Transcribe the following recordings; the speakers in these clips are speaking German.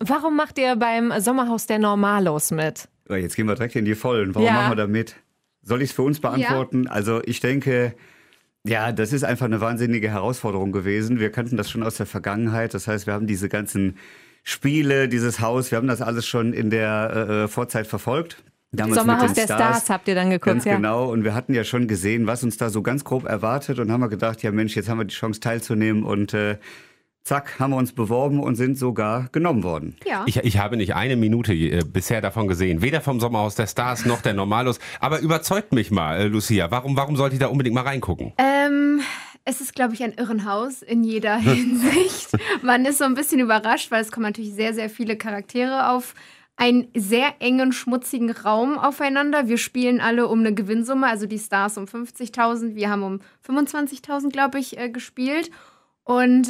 Warum macht ihr beim Sommerhaus der Normalos mit? Jetzt gehen wir direkt in die Vollen. Warum machen wir da mit? Soll ich es für uns beantworten? Ja. Also ich denke, ja, das ist einfach eine wahnsinnige Herausforderung gewesen. Wir kannten das schon aus der Vergangenheit. Das heißt, wir haben diese ganzen Spiele, dieses Haus, wir haben das alles schon in der Vorzeit verfolgt. Damals Sommerhaus der Stars habt ihr dann geguckt, ganz genau. Und wir hatten ja schon gesehen, was uns da so ganz grob erwartet und haben wir gedacht, ja Mensch, jetzt haben wir die Chance teilzunehmen und zack, haben wir uns beworben und sind sogar genommen worden. Ja. Ich habe nicht eine Minute bisher davon gesehen. Weder vom Sommerhaus der Stars noch der Normalos. Aber überzeugt mich mal, Lucia. Warum sollte ich da unbedingt mal reingucken? Es ist, glaube ich, ein Irrenhaus in jeder Hinsicht. Man ist so ein bisschen überrascht, weil es kommen natürlich sehr, sehr viele Charaktere auf einen sehr engen, schmutzigen Raum aufeinander. Wir spielen alle um eine Gewinnsumme, also die Stars um 50.000. Wir haben um 25.000, glaube ich, gespielt. Und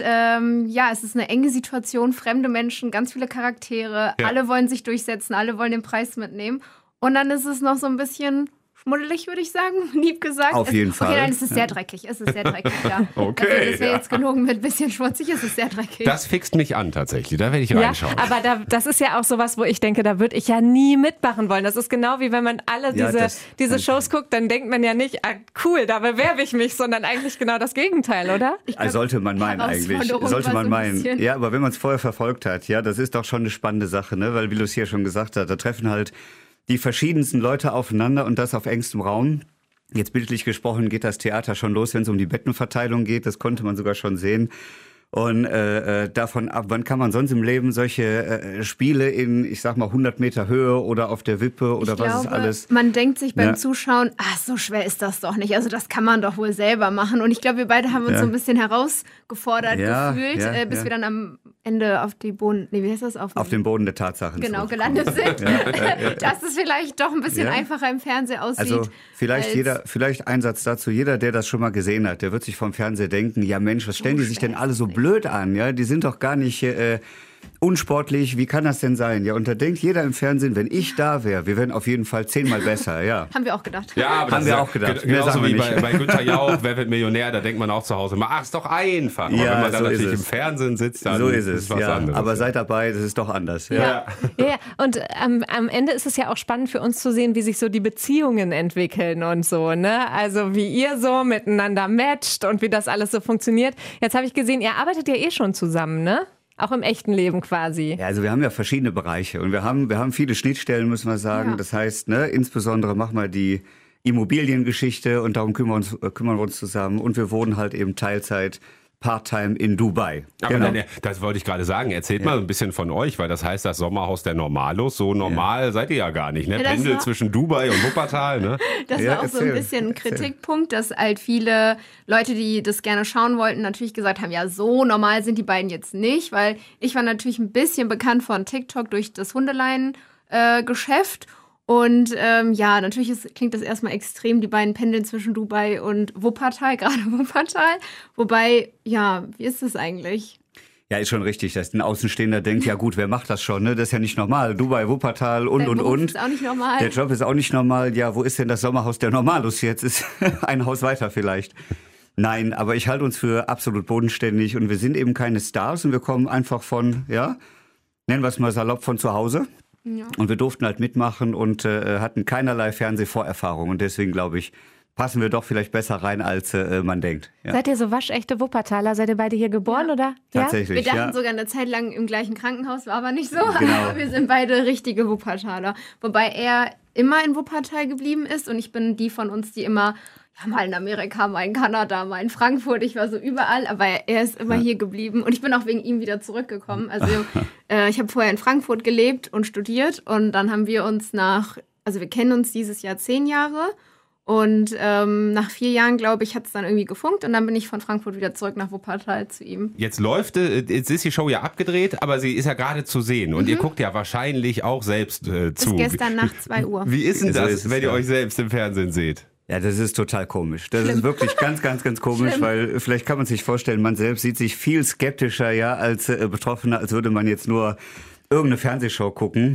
es ist eine enge Situation, fremde Menschen, ganz viele Charaktere, alle wollen sich durchsetzen, alle wollen den Preis mitnehmen. Und dann ist es noch so ein bisschen schmuddelig, würde ich sagen, lieb gesagt. Auf jeden Fall. Okay, nein, es ist sehr dreckig, ja. Okay. Also, das wäre jetzt gelogen mit ein bisschen schmutzig, es ist sehr dreckig. Das fixt mich an tatsächlich, da werde ich reinschauen. Aber das ist ja auch sowas, wo ich denke, da würde ich ja nie mitmachen wollen. Das ist genau wie wenn man alle diese Shows guckt, dann denkt man ja nicht, cool, da bewerbe ich mich, sondern eigentlich genau das Gegenteil, oder? Glaub, sollte man meinen eigentlich. Sollte man meinen. Ja, aber wenn man es vorher verfolgt hat, ja, das ist doch schon eine spannende Sache, ne? Weil wie Lucia schon gesagt hat, da treffen halt die verschiedensten Leute aufeinander und das auf engstem Raum. Jetzt bildlich gesprochen geht das Theater schon los, wenn es um die Bettenverteilung geht. Das konnte man sogar schon sehen. Und davon ab, wann kann man sonst im Leben solche Spiele in, ich sag mal, 100 Meter Höhe oder auf der Wippe oder was ist alles? Man denkt sich beim Zuschauen, so schwer ist das doch nicht. Also das kann man doch wohl selber machen. Und ich glaube, wir beide haben uns so ein bisschen herausgefordert gefühlt, bis wir dann am Ende auf die Boden, wie heißt das? Auf den Boden der Tatsachen. Genau, gelandet sind. Dass es vielleicht doch ein bisschen einfacher im Fernsehen aussieht. Also vielleicht ein Satz dazu. Jeder, der das schon mal gesehen hat, der wird sich vom Fernseher denken, ja Mensch, was stellen die sich denn alle so blöd an? Ja, die sind doch gar nicht unsportlich. Wie kann das denn sein? Ja, und da denkt jeder im Fernsehen, wenn ich da wäre, wir wären auf jeden Fall 10-mal besser. Ja. Haben wir auch gedacht. Ja, aber haben wir auch gedacht. Genauso wie bei Günther Jauch, wer wird Millionär, da denkt man auch zu Hause immer, ist doch einfach. Aber wenn man dann natürlich im Fernsehen sitzt, dann ist es was anderes. Aber seid dabei, das ist doch anders. Ja. Und am Ende ist es ja auch spannend für uns zu sehen, wie sich so die Beziehungen entwickeln und so, ne? Also wie ihr so miteinander matcht und wie das alles so funktioniert. Jetzt habe ich gesehen, ihr arbeitet ja schon zusammen, ne? Auch im echten Leben quasi. Ja, also wir haben ja verschiedene Bereiche und wir haben viele Schnittstellen, müssen wir sagen. Ja. Das heißt, ne, insbesondere machen wir die Immobiliengeschichte und darum kümmern wir uns zusammen. Und wir wohnen halt eben Teilzeit, Part-time in Dubai. Aber dann, das wollte ich gerade sagen. Erzählt mal ein bisschen von euch, weil das heißt das Sommerhaus der Normalos. So normal seid ihr ja gar nicht, ne? Pendel zwischen Dubai und Wuppertal, ne? Das war auch so ein bisschen ein Kritikpunkt, dass halt viele Leute, die das gerne schauen wollten, natürlich gesagt haben, ja, so normal sind die beiden jetzt nicht, weil ich war natürlich ein bisschen bekannt von TikTok durch das Hundeleien-Geschäft. Und natürlich klingt das erstmal extrem, die beiden pendeln zwischen Dubai und Wuppertal, gerade Wuppertal. Wobei, wie ist das eigentlich? Ja, ist schon richtig, dass ein Außenstehender denkt, ja gut, wer macht das schon, ne? Das ist ja nicht normal. Dubai, Wuppertal und. Der Beruf ist auch nicht normal. Der Job ist auch nicht normal. Ja, wo ist denn das Sommerhaus der Normalos jetzt? Ist ein Haus weiter vielleicht. Nein, aber ich halte uns für absolut bodenständig und wir sind eben keine Stars und wir kommen einfach von, nennen wir es mal salopp, von zu Hause. Ja. Und wir durften halt mitmachen und hatten keinerlei Fernsehvorerfahrung. Und deswegen, glaube ich, passen wir doch vielleicht besser rein, als man denkt. Ja. Seid ihr so waschechte Wuppertaler? Seid ihr beide hier geboren, oder? Tatsächlich, wir dachten sogar eine Zeit lang im gleichen Krankenhaus, war aber nicht so. Genau. Aber wir sind beide richtige Wuppertaler. Wobei er immer in Wuppertal geblieben ist und ich bin die von uns, die immer mal in Amerika, mal in Kanada, mal in Frankfurt. Ich war so überall, aber er ist immer hier geblieben. Und ich bin auch wegen ihm wieder zurückgekommen. Also ich habe vorher in Frankfurt gelebt und studiert. Und dann haben wir uns wir kennen uns dieses Jahr 10 Jahre. Und nach 4 Jahren, glaube ich, hat es dann irgendwie gefunkt. Und dann bin ich von Frankfurt wieder zurück nach Wuppertal zu ihm. Jetzt ist die Show ja abgedreht, aber sie ist ja gerade zu sehen. Und ihr guckt ja wahrscheinlich auch selbst zu. Bis gestern Nacht 2 Uhr. Wie ist denn das, wenn ihr euch selbst im Fernsehen seht? Ja, das ist total komisch. Das ist wirklich ganz, ganz, ganz komisch, weil vielleicht kann man sich vorstellen, man selbst sieht sich viel skeptischer als Betroffener, als würde man jetzt nur irgendeine Fernsehshow gucken.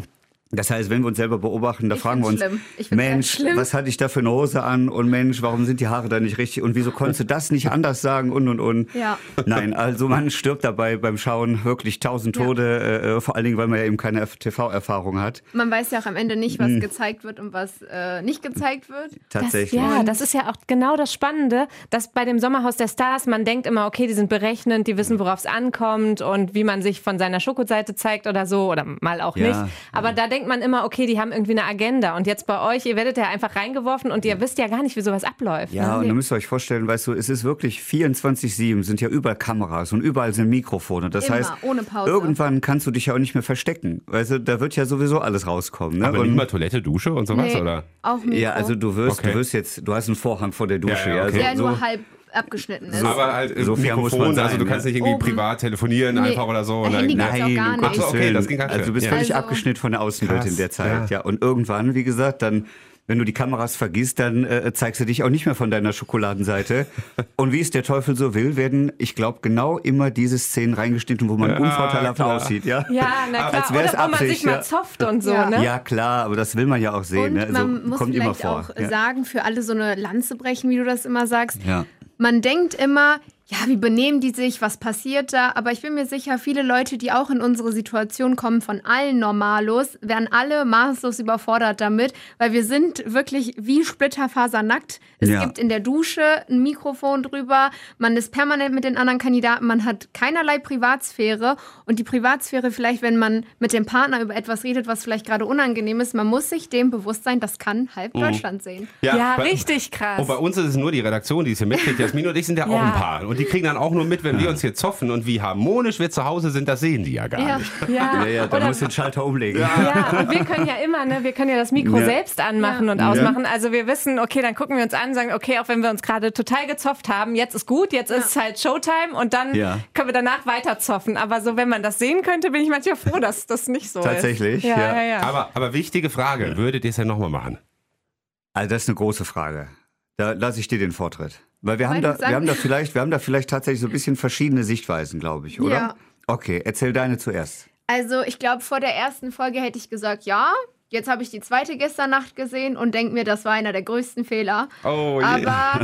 Das heißt, wenn wir uns selber beobachten, da fragen wir uns, Mensch, was hatte ich da für eine Hose an? Und Mensch, warum sind die Haare da nicht richtig? Und wieso konntest du das nicht anders sagen? Und. Ja. Nein, also man stirbt dabei beim Schauen wirklich 1000 Tode, vor allen Dingen, weil man ja eben keine TV-Erfahrung hat. Man weiß ja auch am Ende nicht, was gezeigt wird und was nicht gezeigt wird. Tatsächlich. Das ist ja auch genau das Spannende, dass bei dem Sommerhaus der Stars, man denkt immer, okay, die sind berechnend, die wissen, worauf es ankommt und wie man sich von seiner Schokoseite zeigt oder so oder mal auch nicht. Aber da denkt man immer, okay, die haben irgendwie eine Agenda. Und jetzt bei euch, ihr werdet ja einfach reingeworfen und ihr wisst ja gar nicht, wie sowas abläuft. Ja, und da müsst ihr euch vorstellen, weißt du, es ist wirklich 24/7, sind ja überall Kameras und überall sind Mikrofone. Das heißt, ohne Pause. Irgendwann kannst du dich ja auch nicht mehr verstecken. Weißt du, da wird ja sowieso alles rauskommen. Ne? Aber nicht mal Toilette, Dusche und sowas, nee, oder? Auch Mikro. Ja, also du hast einen Vorhang vor der Dusche. Ja, okay. Der nur halb abgeschnitten ist. Aber halt so viel muss man sein, also du kannst nicht irgendwie privat telefonieren einfach oder so. Handy geht's auch gar nicht. Ach, okay, das ging ganz schön. Also du bist völlig abgeschnitten von der Außenwelt in der Zeit. Ja. Und irgendwann, wie gesagt, dann, wenn du die Kameras vergisst, dann zeigst du dich auch nicht mehr von deiner Schokoladenseite. Und wie es der Teufel so will, werden, ich glaube, genau immer diese Szenen reingeschnitten, wo man unvorteilhaft aussieht. Ja, na klar. Als wär's oder wo man sich mal zofft und so. Ne? Ja, klar, aber das will man ja auch sehen. Und ne? Also, man muss kommt vielleicht immer vor. auch sagen, für alle so eine Lanze brechen, wie du das immer sagst. Ja. Man denkt immer, ja, wie benehmen die sich, was passiert da? Aber ich bin mir sicher, viele Leute, die auch in unsere Situation kommen, von allen Normalos, werden alle maßlos überfordert damit, weil wir sind wirklich wie splitterfasernackt. Es gibt in der Dusche ein Mikrofon drüber, man ist permanent mit den anderen Kandidaten, man hat keinerlei Privatsphäre und die Privatsphäre vielleicht, wenn man mit dem Partner über etwas redet, was vielleicht gerade unangenehm ist, man muss sich dem bewusst sein, das kann halb Deutschland sehen. Ja, richtig krass. Und bei uns ist es nur die Redaktion, die es hier mitkriegt. Jasmin und ich sind ja auch ein Paar. Und die kriegen dann auch nur mit, wenn wir uns hier zoffen und wie harmonisch wir zu Hause sind, das sehen die ja gar nicht. Ja, da muss den Schalter umlegen. Ja, und wir können ja immer, ne, wir können ja das Mikro selbst anmachen und ausmachen. Also wir wissen, okay, dann gucken wir uns an und sagen, okay, auch wenn wir uns gerade total gezofft haben, jetzt ist gut, jetzt ist halt Showtime und dann können wir danach weiter zoffen. Aber so, wenn man das sehen könnte, bin ich manchmal froh, dass das nicht so Tatsächlich, ist. Tatsächlich, ja. Aber wichtige Frage, würdet ihr es ja nochmal machen? Also das ist eine große Frage. Da lasse ich dir den Vortritt. Weil wir haben da vielleicht tatsächlich so ein bisschen verschiedene Sichtweisen, glaube ich, oder? Ja. Okay, erzähl deine zuerst. Also ich glaube, vor der ersten Folge hätte ich gesagt, ja. Jetzt habe ich die zweite gestern Nacht gesehen und denke mir, das war einer der größten Fehler. Oh, aber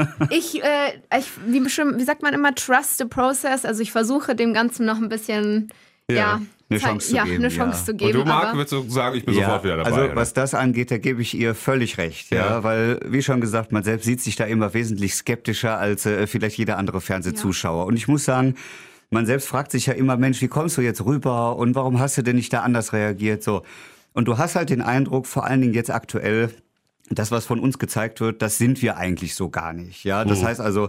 wie sagt man immer, trust the process. Also ich versuche dem Ganzen noch ein bisschen, eine Chance zu geben. Und du, Marc, würdest du sagen, ich bin sofort wieder dabei? Also oder? was das angeht, da gebe ich ihr völlig recht. Weil, wie schon gesagt, man selbst sieht sich da immer wesentlich skeptischer als vielleicht jeder andere Fernsehzuschauer. Und ich muss sagen, man selbst fragt sich ja immer, Mensch, wie kommst du jetzt rüber und warum hast du denn nicht da anders reagiert? So. Und du hast halt den Eindruck, vor allen Dingen jetzt aktuell, das, was von uns gezeigt wird, das sind wir eigentlich so gar nicht. Ja, das heißt also,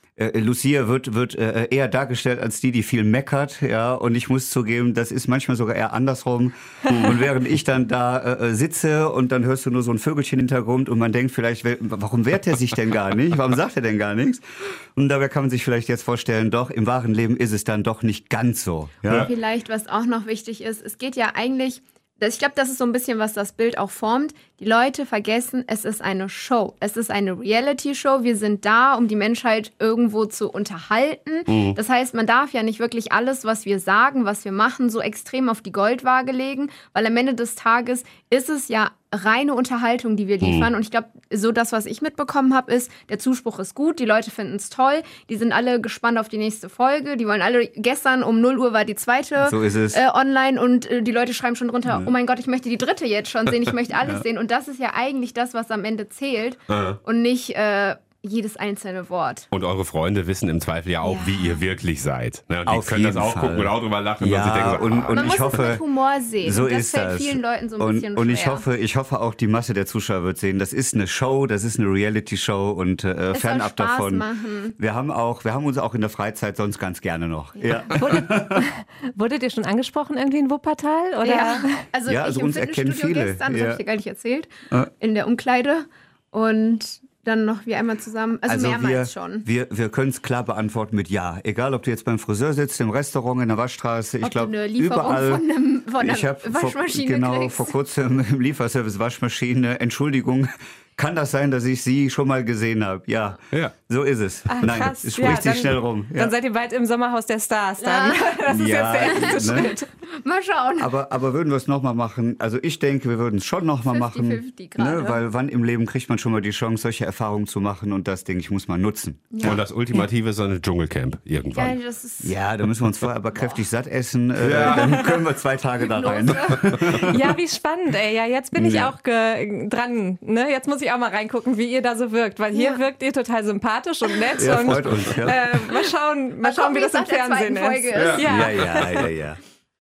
Lucia wird eher dargestellt als die viel meckert, ja, und ich muss zugeben, das ist manchmal sogar eher andersrum. Und während ich dann da sitze und dann hörst du nur so ein Vögelchen im Hintergrund und man denkt vielleicht, warum wehrt er sich denn gar nicht? Warum sagt er denn gar nichts? Und dabei kann man sich vielleicht jetzt vorstellen, doch, im wahren Leben ist es dann doch nicht ganz so. Ja? Vielleicht, was auch noch wichtig ist, es geht ja eigentlich, ich glaube, das ist so ein bisschen, was das Bild auch formt. Die Leute vergessen, es ist eine Show. Es ist eine Reality-Show. Wir sind da, um die Menschheit irgendwo zu unterhalten. Das heißt, man darf ja nicht wirklich alles, was wir sagen, was wir machen, so extrem auf die Goldwaage legen, weil am Ende des Tages ist es ja reine Unterhaltung, die wir liefern. Und ich glaube, so das, was ich mitbekommen habe, ist, der Zuspruch ist gut, die Leute finden es toll, die sind alle gespannt auf die nächste Folge, die wollen alle, gestern um 0 Uhr war die zweite online und die Leute schreiben schon drunter, oh mein Gott, ich möchte die dritte jetzt schon sehen, ich möchte alles sehen. Und das ist ja eigentlich das, was am Ende zählt und nicht jedes einzelne Wort. Und eure Freunde wissen im Zweifel ja auch, wie ihr wirklich seid. Ne? Und die können das auch gucken und auch drüber lachen. Ja, und sie denken so, und man ich muss hoffe, es mit Humor sehen. So und das ist fällt das. vielen Leuten so ein bisschen schwer. Und ich hoffe auch, die Masse der Zuschauer wird sehen, das ist eine Show, das ist eine Reality-Show und fernab davon. Machen. Wir haben uns auch in der Freizeit sonst ganz gerne noch. Ja. Wurdet ihr schon angesprochen irgendwie in Wuppertal? Oder? Ja, also ich uns im erkennen Fitnessstudio viele. gestern, das habe ich dir gar nicht erzählt, in der Umkleide und dann noch wir einmal zusammen, also mehrmals schon. Wir können es klar beantworten mit Ja. Egal, ob du jetzt beim Friseur sitzt, im Restaurant, in der Waschstraße, ich glaube überall. Von einer Waschmaschine kriegst. Vor kurzem im Lieferservice Waschmaschine, Entschuldigung, kann das sein, dass ich Sie schon mal gesehen habe? Ja, so ist es. Ach, nein, krass. es spricht sich schnell rum. Dann seid ihr bald im Sommerhaus der Stars. Dann. Das ist jetzt der erste Schritt. Mal schauen. Aber würden wir es nochmal machen? Also ich denke, wir würden es schon nochmal machen. 50-50 gerade. Ne? Weil wann im Leben kriegt man schon mal die Chance, solche Erfahrungen zu machen und das, denke ich, muss man nutzen. Ja. Und das Ultimative ist so ein Dschungelcamp irgendwann. Ja, da müssen wir uns vorher aber kräftig satt essen. Dann können wir 2 Tage da rein. Ja, wie spannend, ey. Ja, jetzt bin ich auch dran. Ne? Jetzt muss ich auch mal reingucken, wie ihr da so wirkt. Weil hier wirkt ihr total sympathisch und nett. Ja, und freut uns. Ja. Mal schauen, wie das im Fernsehen ist. Ja.